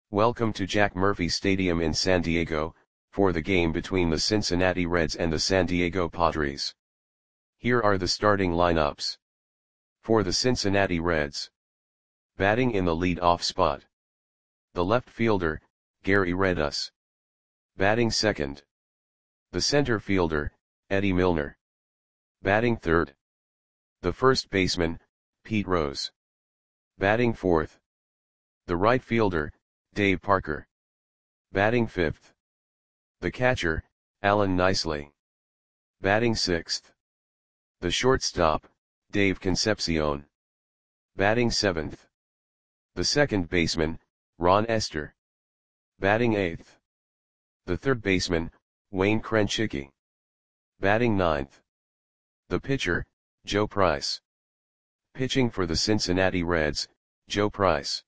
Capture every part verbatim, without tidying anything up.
Welcome to Jack Murphy Stadium in San Diego, for the game between the Cincinnati Reds and the San Diego Padres. Here are the starting lineups. For the Cincinnati Reds. Batting in the lead-off spot. The left fielder, Gary Redus. Batting second. The center fielder, Eddie Milner. Batting third. The first baseman, Pete Rose. Batting fourth. The right fielder, Dave Parker. Batting fifth. The catcher, Alan Nicely. Batting sixth. The shortstop, Dave Concepcion. Batting seventh. The second baseman, Ron Estes. Batting eighth. The third baseman, Wayne Krenchicki. Batting ninth. The pitcher, Joe Price. Pitching for the Cincinnati Reds, Joe Price.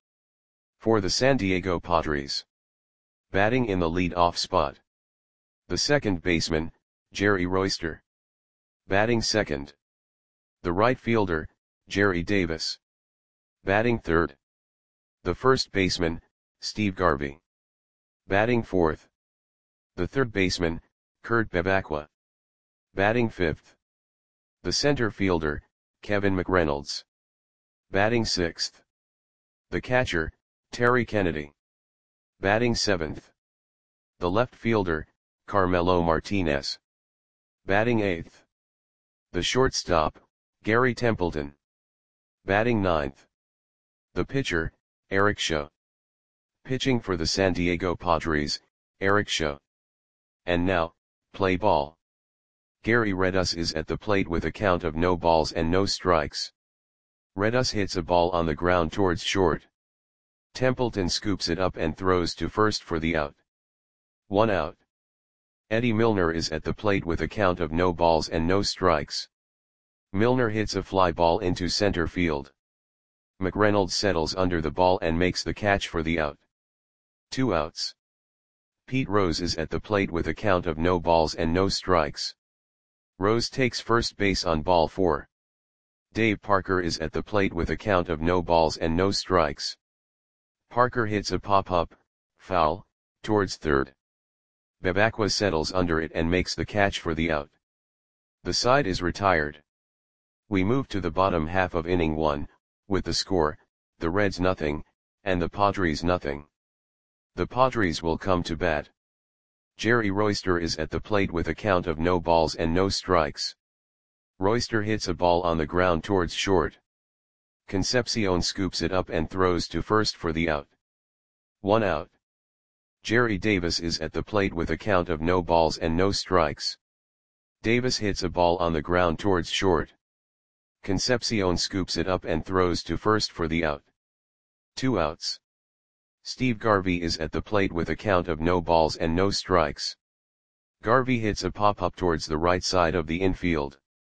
For the San Diego Padres. Batting in the lead-off spot. The second baseman, Jerry Royster. Batting second. The right fielder, Jerry Davis. Batting third. The first baseman, Steve Garvey. Batting fourth. The third baseman, Kurt Bevacqua. Batting fifth. The center fielder, Kevin McReynolds. Batting sixth. The catcher, Terry Kennedy. Batting seventh. The left fielder, Carmelo Martinez. Batting eighth. The shortstop, Gary Templeton. Batting ninth. The pitcher, Eric Shaw. Pitching for the San Diego Padres, Eric Shaw. And now, play ball. Gary Redus is at the plate with a count of no balls and no strikes. Redus hits a ball on the ground towards short. Templeton scoops it up and throws to first for the out. One out. Eddie Milner is at the plate with a count of no balls and no strikes. Milner hits a fly ball into center field. McReynolds settles under the ball and makes the catch for the out. Two outs. Pete Rose is at the plate with a count of no balls and no strikes. Rose takes first base on ball four. Dave Parker is at the plate with a count of no balls and no strikes. Parker hits a pop-up, foul, towards third. Bevacqua settles under it and makes the catch for the out. The side is retired. We move to the bottom half of inning one, with the score, the Reds nothing, and the Padres nothing. The Padres will come to bat. Jerry Royster is at the plate with a count of no balls and no strikes. Royster hits a ball on the ground towards short. Concepcion scoops it up and throws to first for the out. One out. Jerry Davis is at the plate with a count of no balls and no strikes. Davis hits a ball on the ground towards short. Concepcion scoops it up and throws to first for the out. Two outs. Steve Garvey is at the plate with a count of no balls and no strikes. Garvey hits a pop-up towards the right side of the infield.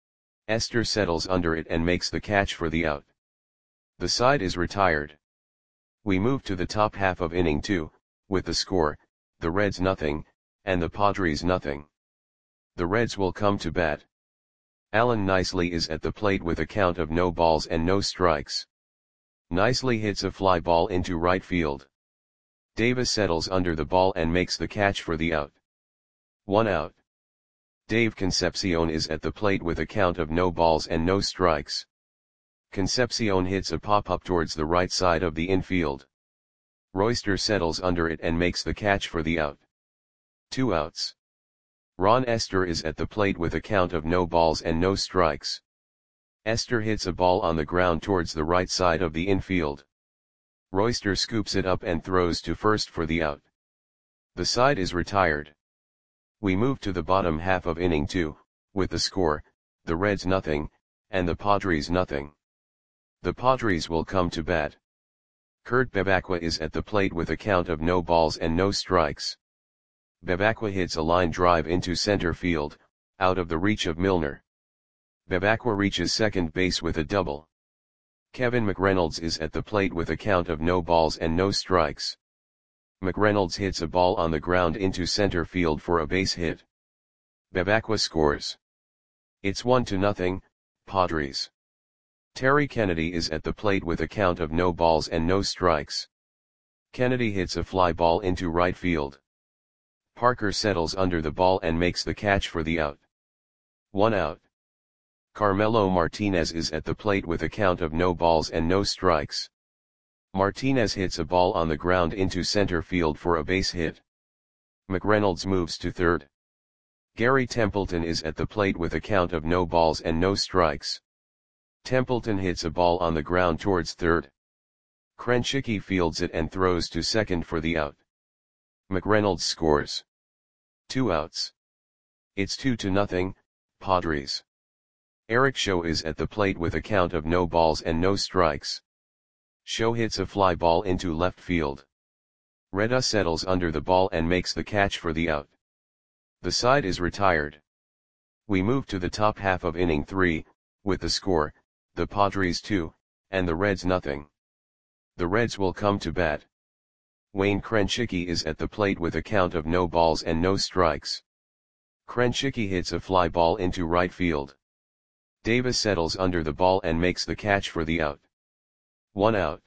Estes settles under it and makes the catch for the out. The side is retired. We move to the top half of inning two, with the score, the Reds nothing, and the Padres nothing. The Reds will come to bat. Alan Nicely is at the plate with a count of no balls and no strikes. Nicely hits a fly ball into right field. Davis settles under the ball and makes the catch for the out. One out. Dave Concepcion is at the plate with a count of no balls and no strikes. Concepcion hits a pop-up towards the right side of the infield. Royster settles under it and makes the catch for the out. Two outs. Ron Estes is at the plate with a count of no balls and no strikes. Estes hits a ball on the ground towards the right side of the infield. Royster scoops it up and throws to first for the out. The side is retired. We move to the bottom half of inning two, with the score, the Reds nothing, and the Padres nothing. The Padres will come to bat. Kurt Bevacqua is at the plate with a count of no balls and no strikes. Bevacqua hits a line drive into center field, out of the reach of Milner. Bevacqua reaches second base with a double. Kevin McReynolds is at the plate with a count of no balls and no strikes. McReynolds hits a ball on the ground into center field for a base hit. Bevacqua scores. It's one to nothing, Padres. Terry Kennedy is at the plate with a count of no balls and no strikes. Kennedy hits a fly ball into right field. Parker settles under the ball and makes the catch for the out. One out. Carmelo Martinez is at the plate with a count of no balls and no strikes. Martinez hits a ball on the ground into center field for a base hit. McReynolds moves to third. Gary Templeton is at the plate with a count of no balls and no strikes. Templeton hits a ball on the ground towards third. Krenshicky fields it and throws to second for the out. McReynolds scores. Two outs. It's two to nothing, Padres. Eric Show is at the plate with a count of no balls and no strikes. Show hits a fly ball into left field. Reda settles under the ball and makes the catch for the out. The side is retired. We move to the top half of inning three, with the score, the Padres two, and the Reds nothing. The Reds will come to bat. Wayne Krenshicky is at the plate with a count of no balls and no strikes. Krenshicky hits a fly ball into right field. Davis settles under the ball and makes the catch for the out. One out.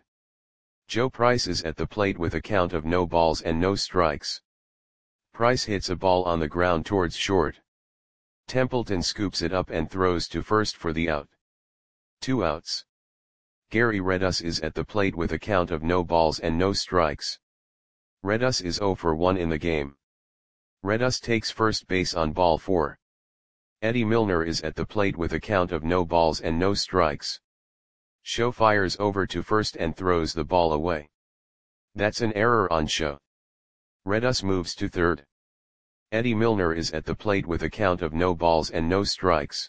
Joe Price is at the plate with a count of no balls and no strikes. Price hits a ball on the ground towards short. Templeton scoops it up and throws to first for the out. Two outs. Gary Redus is at the plate with a count of no balls and no strikes. Redus is oh for one in the game. Redus takes first base on ball four. Eddie Milner is at the plate with a count of no balls and no strikes. Show fires over to first and throws the ball away. That's an error on Show. Redus moves to third. Eddie Milner is at the plate with a count of no balls and no strikes.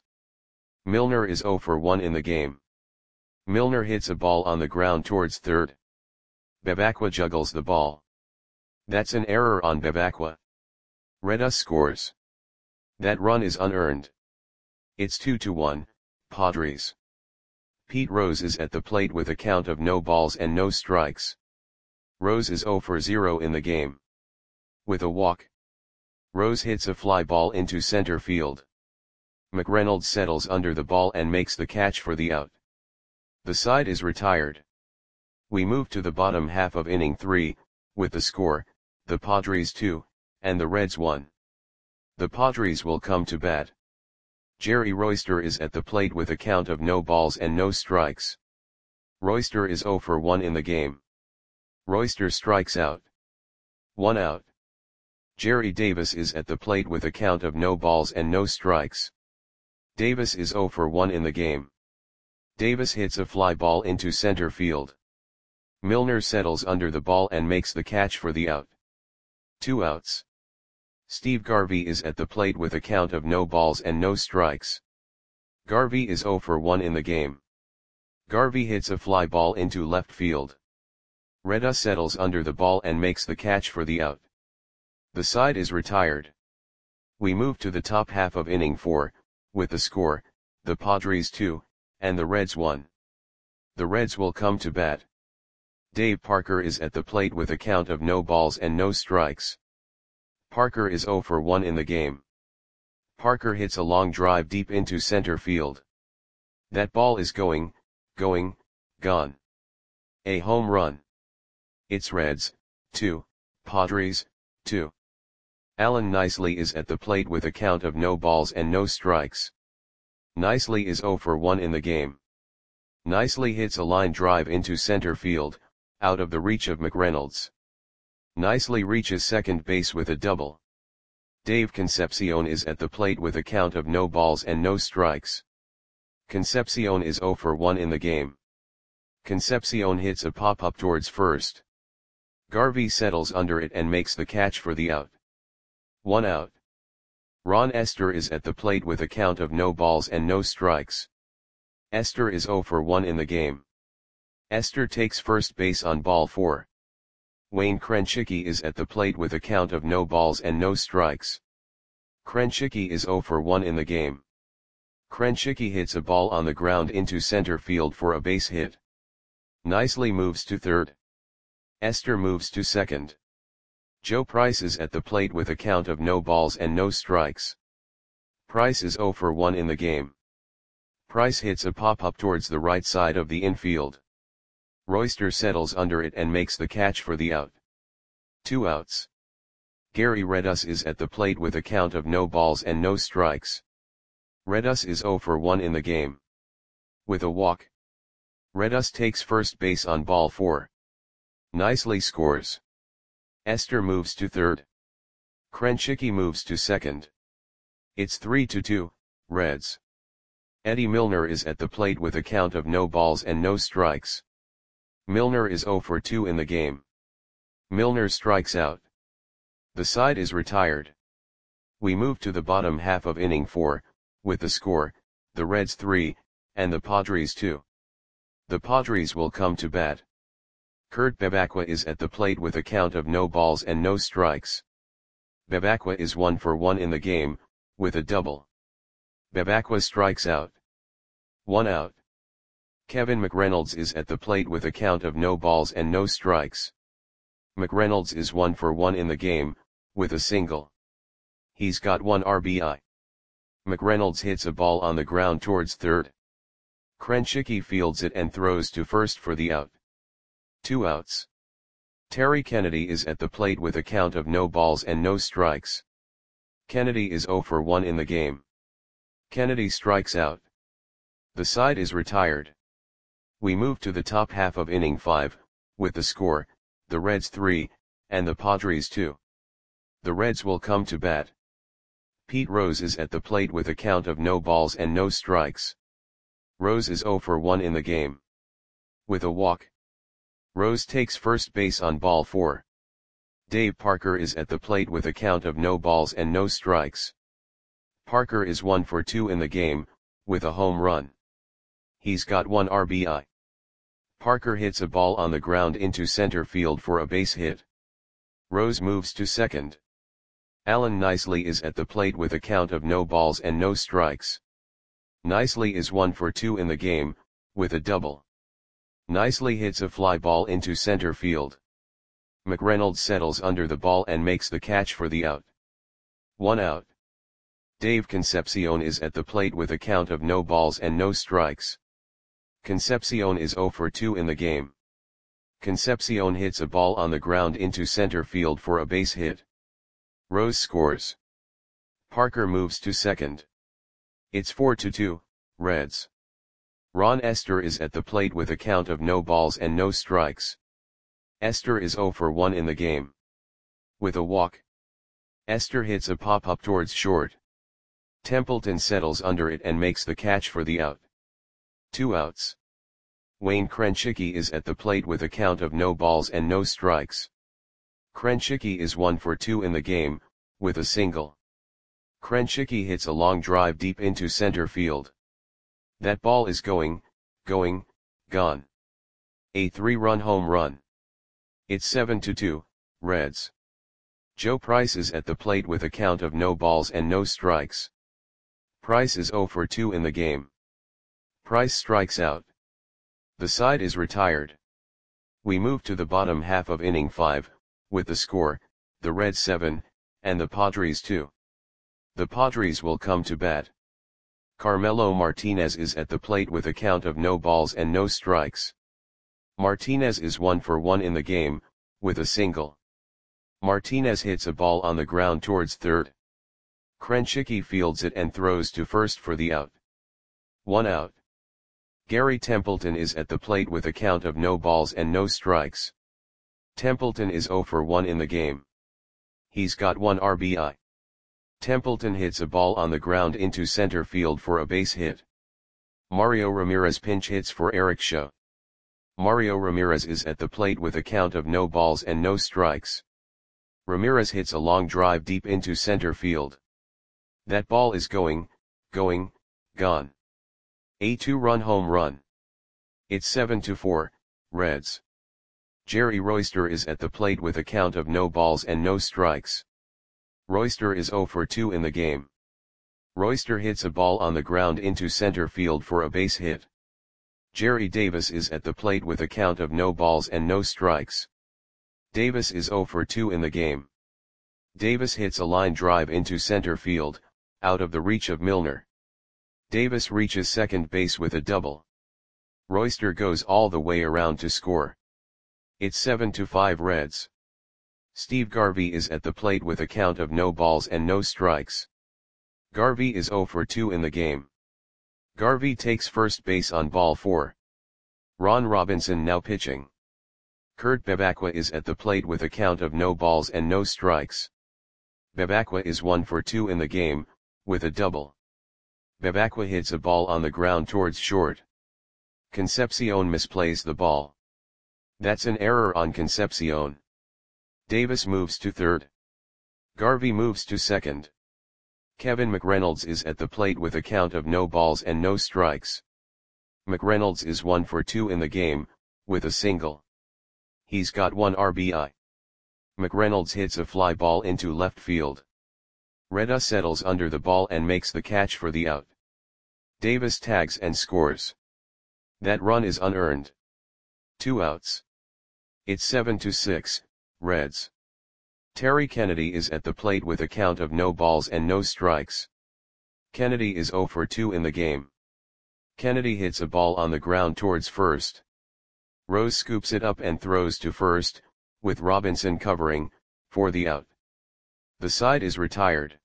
Milner is oh for one in the game. Milner hits a ball on the ground towards third. Bebacqua juggles the ball. That's an error on Bebacqua. Redus scores. That run is unearned. It's two to one, Padres. Pete Rose is at the plate with a count of no balls and no strikes. Rose is oh for zero in the game. With a walk. Rose hits a fly ball into center field. McReynolds settles under the ball and makes the catch for the out. The side is retired. We move to the bottom half of inning three, with the score, the Padres two, and the Reds one. The Padres will come to bat. Jerry Royster is at the plate with a count of no balls and no strikes. Royster is oh for one in the game. Royster strikes out. One out. Jerry Davis is at the plate with a count of no balls and no strikes. Davis is oh for one in the game. Davis hits a fly ball into center field. Milner settles under the ball and makes the catch for the out. Two outs. Steve Garvey is at the plate with a count of no balls and no strikes. Garvey is oh for one in the game. Garvey hits a fly ball into left field. Reda settles under the ball and makes the catch for the out. The side is retired. We move to the top half of inning four, with the score, the Padres two, and the Reds one. The Reds will come to bat. Dave Parker is at the plate with a count of no balls and no strikes. Parker is oh for one in the game. Parker hits a long drive deep into center field. That ball is going, going, gone. A home run. It's Reds, two, Padres, two. Alan Nicely is at the plate with a count of no balls and no strikes. Nicely is oh for one in the game. Nicely hits a line drive into center field, out of the reach of McReynolds. Nicely reaches second base with a double. Dave Concepcion is at the plate with a count of no balls and no strikes. Concepcion is oh for one in the game. Concepcion hits a pop-up towards first. Garvey settles under it and makes the catch for the out. One out. Ron Esther is at the plate with a count of no balls and no strikes. Esther is oh for one in the game. Esther takes first base on ball four. Wayne Krenshicky is at the plate with a count of no balls and no strikes. Krenshicky is oh for one in the game. Krenshicky hits a ball on the ground into center field for a base hit. Nicely moves to third. Esther moves to second. Joe Price is at the plate with a count of no balls and no strikes. Price is oh for one in the game. Price hits a pop-up towards the right side of the infield. Royster settles under it and makes the catch for the out. Two outs. Gary Redus is at the plate with a count of no balls and no strikes. Redus is oh for one in the game. With a walk, Redus takes first base on ball four. Nicely scores. Esther moves to third. Krenchicki moves to second. It's three to two, Reds. Eddie Milner is at the plate with a count of no balls and no strikes. Milner is oh for two in the game. Milner strikes out. The side is retired. We move to the bottom half of inning four, with the score, the Reds three, and the Padres two. The Padres will come to bat. Kurt Bevacqua is at the plate with a count of no balls and no strikes. Bevacqua is one for one in the game, with a double. Bevacqua strikes out. One out. Kevin McReynolds is at the plate with a count of no balls and no strikes. McReynolds is one for one in the game, with a single. He's got one R B I. McReynolds hits a ball on the ground towards third. Krenchicki fields it and throws to first for the out. Two outs. Terry Kennedy is at the plate with a count of no balls and no strikes. Kennedy is oh for one in the game. Kennedy strikes out. The side is retired. We move to the top half of inning five, with the score, the Reds three, and the Padres two. The Reds will come to bat. Pete Rose is at the plate with a count of no balls and no strikes. Rose is oh for one in the game. With a walk, Rose takes first base on ball four. Dave Parker is at the plate with a count of no balls and no strikes. Parker is one for two in the game, with a home run. He's got one R B I. Parker hits a ball on the ground into center field for a base hit. Rose moves to second. Alan Nicely is at the plate with a count of no balls and no strikes. Nicely is one for two in the game, with a double. Nicely hits a fly ball into center field. McReynolds settles under the ball and makes the catch for the out. One out. Dave Concepcion is at the plate with a count of no balls and no strikes. Concepcion is oh for two in the game. Concepcion hits a ball on the ground into center field for a base hit. Rose scores. Parker moves to second. It's four to two, Reds. Ron Esther is at the plate with a count of no balls and no strikes. Esther is oh for one in the game. With a walk, Esther hits a pop-up towards short. Templeton settles under it and makes the catch for the out. Two outs. Wayne Krenchicki is at the plate with a count of no balls and no strikes. Krenchicki is one for two in the game, with a single. Krenchicki hits a long drive deep into center field. That ball is going, going, gone. A three-run home run. It's seven to two, Reds. Joe Price is at the plate with a count of no balls and no strikes. Price is oh for two in the game. Price strikes out. The side is retired. We move to the bottom half of inning five, with the score, the Reds seven, and the Padres two. The Padres will come to bat. Carmelo Martinez is at the plate with a count of no balls and no strikes. Martinez is one for one in the game, with a single. Martinez hits a ball on the ground towards third. Krenchicki fields it and throws to first for the out. One out. Gary Templeton is at the plate with a count of no balls and no strikes. Templeton is oh for one in the game. He's got one R B I. Templeton hits a ball on the ground into center field for a base hit. Mario Ramirez pinch hits for Eric Shaw. Mario Ramirez is at the plate with a count of no balls and no strikes. Ramirez hits a long drive deep into center field. That ball is going, going, gone. A two-run home run. It's seven to four, Reds. Jerry Royster is at the plate with a count of no balls and no strikes. Royster is oh for two in the game. Royster hits a ball on the ground into center field for a base hit. Jerry Davis is at the plate with a count of no balls and no strikes. Davis is oh for two in the game. Davis hits a line drive into center field, out of the reach of Milner. Davis reaches second base with a double. Royster goes all the way around to score. It's seven to five Reds. Steve Garvey is at the plate with a count of no balls and no strikes. Garvey is zero for two in the game. Garvey takes first base on ball four. Ron Robinson now pitching. Kurt Bevacqua is at the plate with a count of no balls and no strikes. Bevacqua is one for two in the game, with a double. Bevacqua hits a ball on the ground towards short. Concepcion misplays the ball. That's an error on Concepcion. Davis moves to third. Garvey moves to second. Kevin McReynolds is at the plate with a count of no balls and no strikes. McReynolds is one for two in the game, with a single. He's got one R B I. McReynolds hits a fly ball into left field. Reda settles under the ball and makes the catch for the out. Davis tags and scores. That run is unearned. Two outs. It's seven to six, Reds. Terry Kennedy is at the plate with a count of no balls and no strikes. Kennedy is zero for two in the game. Kennedy hits a ball on the ground towards first. Rose scoops it up and throws to first, with Robinson covering, for the out. The side is retired.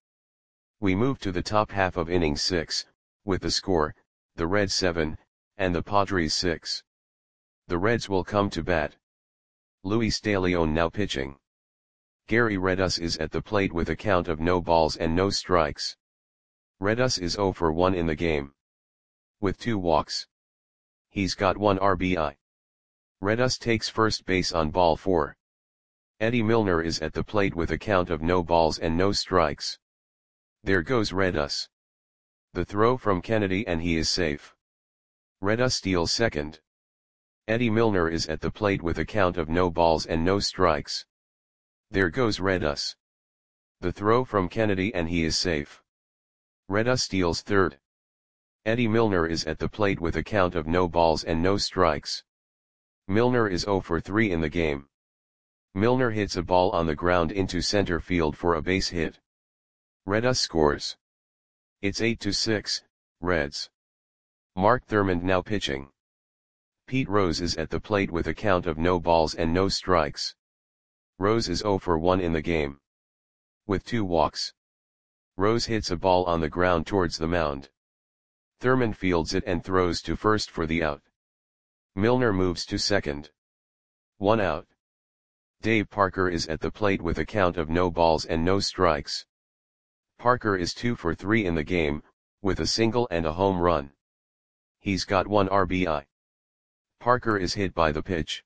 We move to the top half of inning six, with the score, the Reds seven, and the Padres six. The Reds will come to bat. Luis De Leon now pitching. Gary Redus is at the plate with a count of no balls and no strikes. Redus is zero for one in the game. With two walks. He's got one R B I. Redus takes first base on ball four. Eddie Milner is at the plate with a count of no balls and no strikes. There goes Redus. The throw from Kennedy and he is safe. Redus steals second. Eddie Milner is at the plate with a count of no balls and no strikes. There goes Redus. The throw from Kennedy and he is safe. Redus steals third. Eddie Milner is at the plate with a count of no balls and no strikes. Milner is zero for three in the game. Milner hits a ball on the ground into center field for a base hit. Redus scores. It's eight to six, Reds. Mark Thurmond now pitching. Pete Rose is at the plate with a count of no balls and no strikes. Rose is zero for one in the game. With two walks. Rose hits a ball on the ground towards the mound. Thurmond fields it and throws to first for the out. Milner moves to second. One out. Dave Parker is at the plate with a count of no balls and no strikes. Parker is two for three in the game, with a single and a home run. He's got one R B I. Parker is hit by the pitch.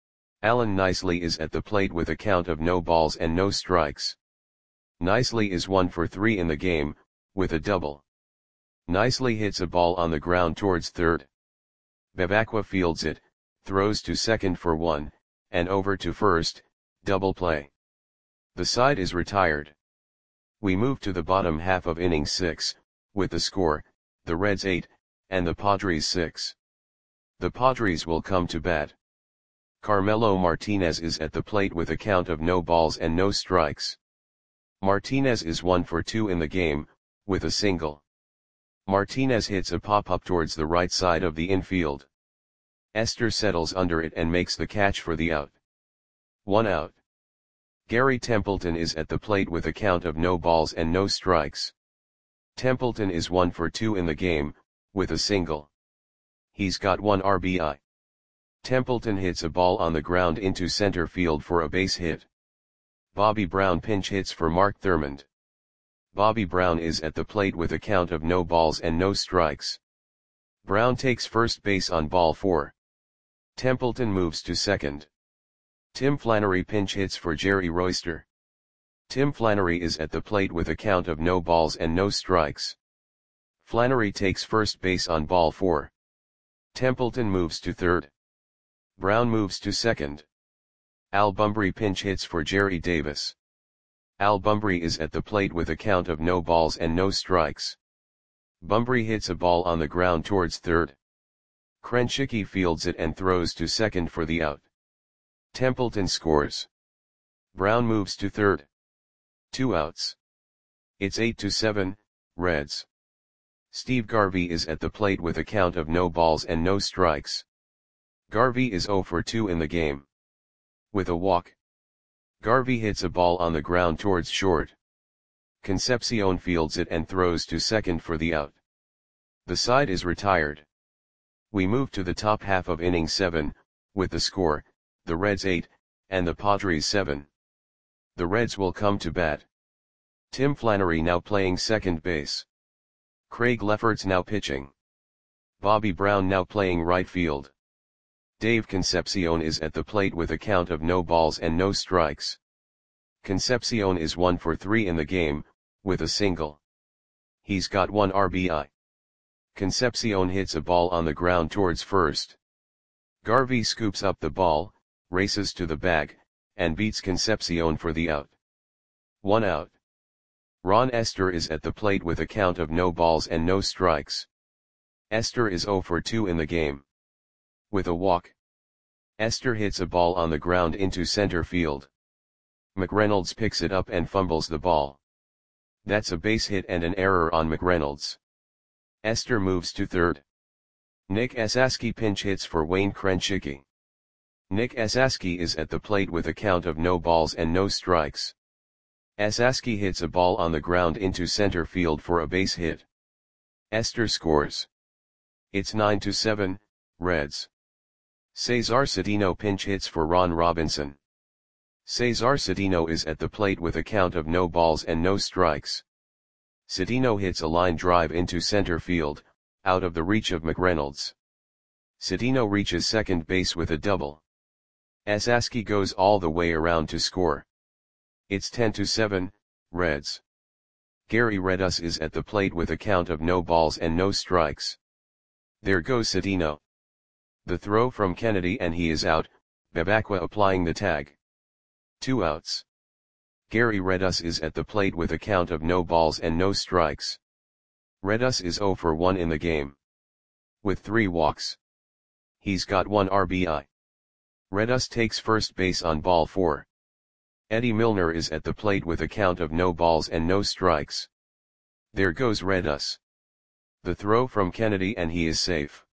Alan Nicely is at the plate with a count of no balls and no strikes. Nicely is one for three in the game, with a double. Nicely hits a ball on the ground towards third. Bevacqua fields it, throws to second for one, and over to first, double play. The side is retired. We move to the bottom half of inning six, with the score, the Reds eight, and the Padres six. The Padres will come to bat. Carmelo Martinez is at the plate with a count of no balls and no strikes. Martinez is one for two in the game, with a single. Martinez hits a pop-up towards the right side of the infield. Esther settles under it and makes the catch for the out. One out. Gary Templeton is at the plate with a count of no balls and no strikes. Templeton is one for two in the game, with a single. He's got one R B I. Templeton hits a ball on the ground into center field for a base hit. Bobby Brown pinch hits for Mark Thurmond. Bobby Brown is at the plate with a count of no balls and no strikes. Brown takes first base on ball four. Templeton moves to second. Tim Flannery pinch hits for Jerry Royster. Tim Flannery is at the plate with a count of no balls and no strikes. Flannery takes first base on ball four. Templeton moves to third. Brown moves to second. Al Bumbry pinch hits for Jerry Davis. Al Bumbry is at the plate with a count of no balls and no strikes. Bumbry hits a ball on the ground towards third. Krenchicki fields it and throws to second for the out. Templeton scores. Brown moves to third. Two outs. It's eight to seven, Reds. Steve Garvey is at the plate with a count of no balls and no strikes. Garvey is zero for two in the game. With a walk. Garvey hits a ball on the ground towards short. Concepcion fields it and throws to second for the out. The side is retired. We move to the top half of inning seven, with the score, the Reds eight, and the Padres seven. The Reds will come to bat. Tim Flannery now playing second base. Craig Lefferts now pitching. Bobby Brown now playing right field. Dave Concepcion is at the plate with a count of no balls and no strikes. Concepcion is one for three in the game, with a single. He's got one R B I. Concepcion hits a ball on the ground towards first. Garvey scoops up the ball, races to the bag, and beats Concepcion for the out. One out. Ron Esther is at the plate with a count of no balls and no strikes. Esther is zero for two in the game. With a walk. Esther hits a ball on the ground into center field. McReynolds picks it up and fumbles the ball. That's a base hit and an error on McReynolds. Esther moves to third. Nick Esaski pinch hits for Wayne Krenchicki. Nick Esaski is at the plate with a count of no balls and no strikes. Esaski hits a ball on the ground into center field for a base hit. Esther scores. It's nine to seven, Reds. Cesar Cedeno pinch hits for Ron Robinson. Cesar Cedeno is at the plate with a count of no balls and no strikes. Cedeno hits a line drive into center field, out of the reach of McReynolds. Cedeno reaches second base with a double. Esaski goes all the way around to score. It's ten to seven, Reds. Gary Redus is at the plate with a count of no balls and no strikes. There goes Cedeno. The throw from Kennedy and he is out, Babacqua applying the tag. Two outs. Gary Redus is at the plate with a count of no balls and no strikes. Redus is zero for one in the game. With three walks. He's got one R B I. Redus takes first base on ball four. Eddie Milner is at the plate with a count of no balls and no strikes. There goes Redus. The throw from Kennedy and he is safe.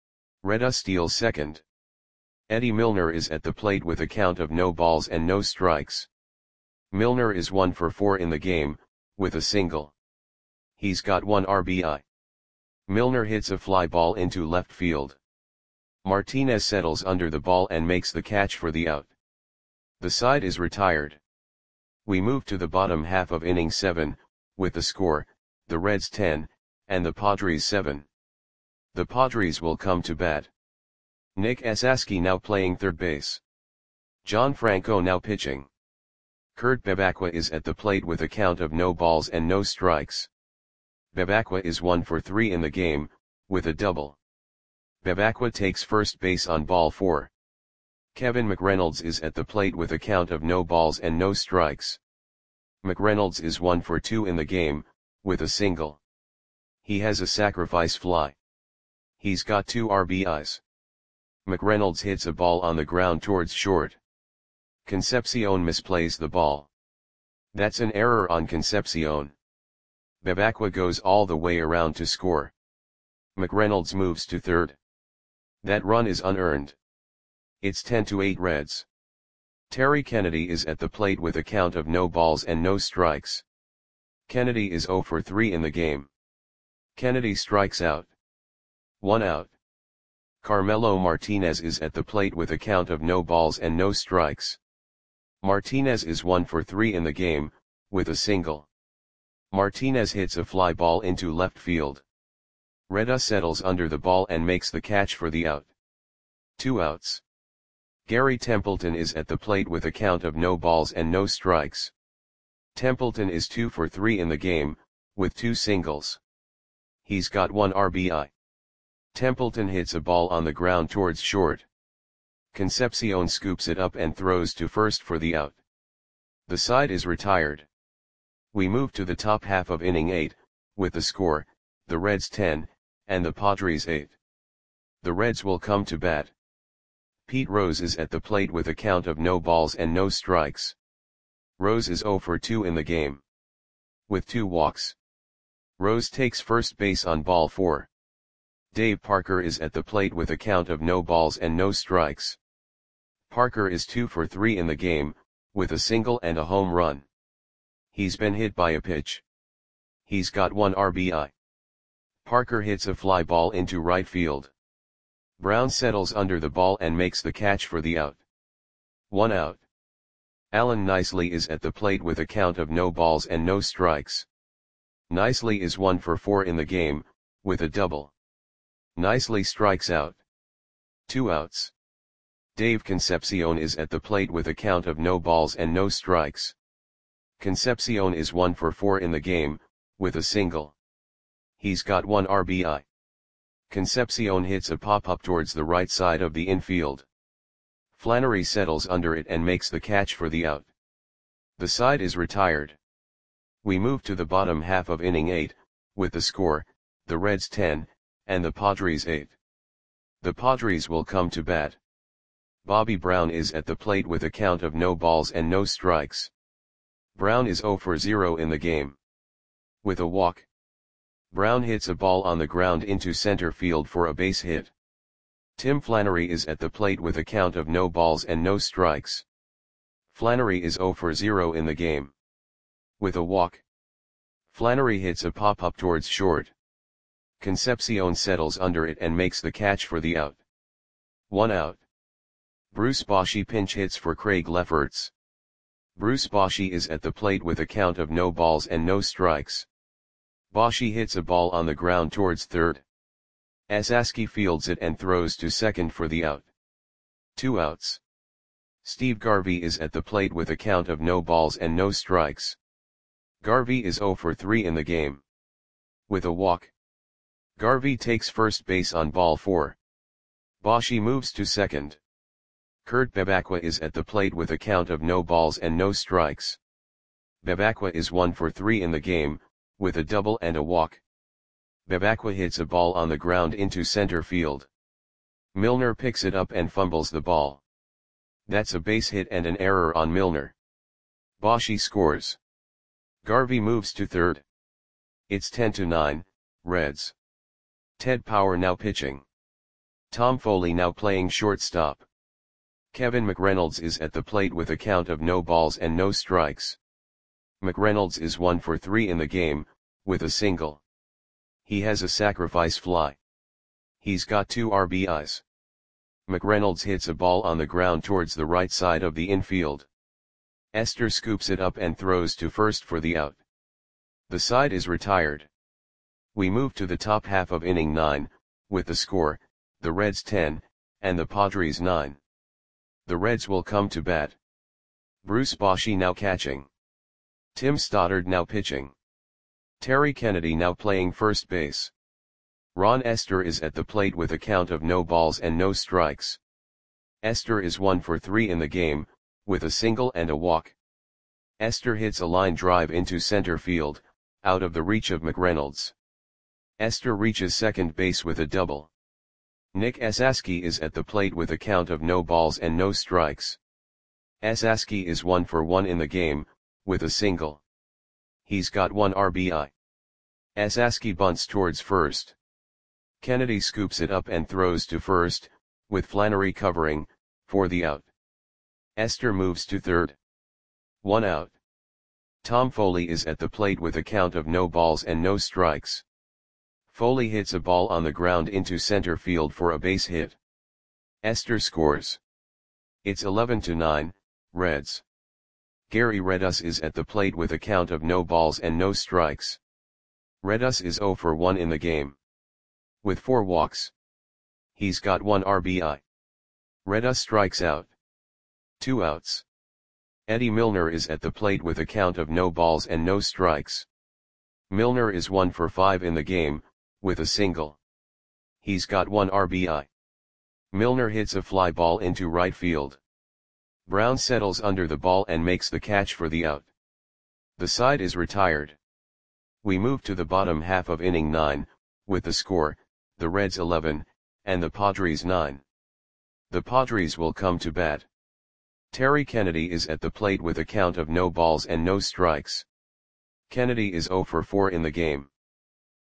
Redus steals second. Eddie Milner is at the plate with a count of no balls and no strikes. Milner is one for four in the game, with a single. He's got one R B I. Milner hits a fly ball into left field. Martinez settles under the ball and makes the catch for the out. The side is retired. We move to the bottom half of inning seven, with the score, the Reds ten, and the Padres seven. The Padres will come to bat. Nick Esaski now playing third base. John Franco now pitching. Kurt Babacqua is at the plate with a count of no balls and no strikes. Babacqua is one for three in the game, with a double. Babacqua takes first base on ball four. Kevin McReynolds is at the plate with a count of no balls and no strikes. McReynolds is one for two in the game, with a single. He has a sacrifice fly. He's got two R B Is. McReynolds hits a ball on the ground towards short. Concepcion misplays the ball. That's an error on Concepcion. Babacqua goes all the way around to score. McReynolds moves to third. That run is unearned. It's ten to eight Reds. Terry Kennedy is at the plate with a count of no balls and no strikes. Kennedy is zero for three in the game. Kennedy strikes out. One out. Carmelo Martinez is at the plate with a count of no balls and no strikes. Martinez is one for three in the game, with a single. Martinez hits a fly ball into left field. Redus settles under the ball and makes the catch for the out. Two outs. Gary Templeton is at the plate with a count of no balls and no strikes. Templeton is two for three in the game, with two singles. He's got one R B I. Templeton hits a ball on the ground towards short. Concepcion scoops it up and throws to first for the out. The side is retired. We move to the top half of inning eight, with the score, the Reds ten, and the Padres eight. The Reds will come to bat. Pete Rose is at the plate with a count of no balls and no strikes. Rose is zero for two in the game. With two walks. Rose takes first base on ball four. Dave Parker is at the plate with a count of no balls and no strikes. Parker is two for three in the game, with a single and a home run. He's been hit by a pitch. He's got one R B I. Parker hits a fly ball into right field. Brown settles under the ball and makes the catch for the out. One out. Alan Nicely is at the plate with a count of no balls and no strikes. Nicely is one for four in the game, with a double. Nicely strikes out. Two outs. Dave Concepcion is at the plate with a count of no balls and no strikes. Concepcion is one for four in the game, with a single. He's got one R B I. Concepcion hits a pop-up towards the right side of the infield. Flannery settles under it and makes the catch for the out. The side is retired. We move to the bottom half of inning eight, with the score, the Reds ten, and the Padres eight. The Padres will come to bat. Bobby Brown is at the plate with a count of no balls and no strikes. Brown is zero for zero in the game. With a walk. Brown hits a ball on the ground into center field for a base hit. Tim Flannery is at the plate with a count of no balls and no strikes. Flannery is zero for zero in the game. With a walk. Flannery hits a pop-up towards short. Concepcion settles under it and makes the catch for the out. One out. Bruce Bochy pinch hits for Craig Lefferts. Bruce Bochy is at the plate with a count of no balls and no strikes. Bochy hits a ball on the ground towards third. Asaski fields it and throws to second for the out. Two outs. Steve Garvey is at the plate with a count of no balls and no strikes. Garvey is zero for three in the game. With a walk. Garvey takes first base on ball four. Bochy moves to second. Kurt Bebacqua is at the plate with a count of no balls and no strikes. Bebacqua is one for three in the game, with a double and a walk. Bebacqua hits a ball on the ground into center field. Milner picks it up and fumbles the ball. That's a base hit and an error on Milner. Bochy scores. Garvey moves to third. It's ten to nine, Reds. Ted Power now pitching. Tom Foley now playing shortstop. Kevin McReynolds is at the plate with a count of no balls and no strikes. McReynolds is one for three in the game, with a single. He has a sacrifice fly. He's got two R B Is. McReynolds hits a ball on the ground towards the right side of the infield. Esther scoops it up and throws to first for the out. The side is retired. We move to the top half of inning nine, with the score, the Reds ten, and the Padres nine. The Reds will come to bat. Bruce Bochy now catching. Tim Stoddard now pitching. Terry Kennedy now playing first base. Ron Esther is at the plate with a count of no balls and no strikes. Esther is one for three in the game, with a single and a walk. Esther hits a line drive into center field, out of the reach of McReynolds. Esther reaches second base with a double. Nick Asaski is at the plate with a count of no balls and no strikes. Asaski is one for one in the game, with a single. He's got one R B I. Asaski bunts towards first. Kennedy scoops it up and throws to first, with Flannery covering, for the out. Esther moves to third. One out. Tom Foley is at the plate with a count of no balls and no strikes. Foley hits a ball on the ground into center field for a base hit. Esther scores. It's eleven to nine, Reds. Gary Redus is at the plate with a count of no balls and no strikes. Redus is zero for one in the game. With four walks. He's got one R B I. Redus strikes out. Two outs. Eddie Milner is at the plate with a count of no balls and no strikes. Milner is one for five in the game, with a single. He's got one R B I. Milner hits a fly ball into right field. Brown settles under the ball and makes the catch for the out. The side is retired. We move to the bottom half of inning nine, with the score, the Reds eleven, and the Padres nine. The Padres will come to bat. Terry Kennedy is at the plate with a count of no balls and no strikes. Kennedy is zero for four in the game.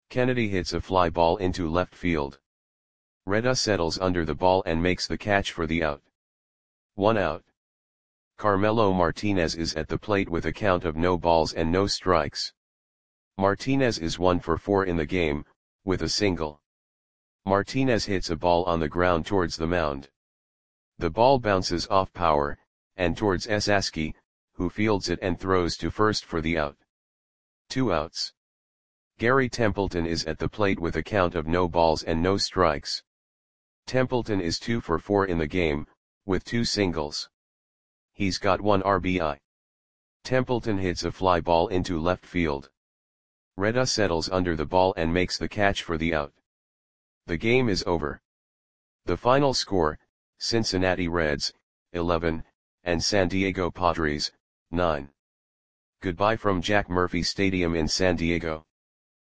Kennedy hits a fly ball into left field. Reda settles under the ball and makes the catch for the out. One out. Carmelo Martinez is at the plate with a count of no balls and no strikes. Martinez is one for four in the game, with a single. Martinez hits a ball on the ground towards the mound. The ball bounces off Power, and towards Esaski, who fields it and throws to first for the out. Two outs. Gary Templeton is at the plate with a count of no balls and no strikes. Templeton is two for four in the game, with two singles. He's got one R B I. Templeton hits a fly ball into left field. Reda settles under the ball and makes the catch for the out. The game is over. The final score, Cincinnati Reds, eleven, and San Diego Padres, nine. Goodbye from Jack Murphy Stadium in San Diego.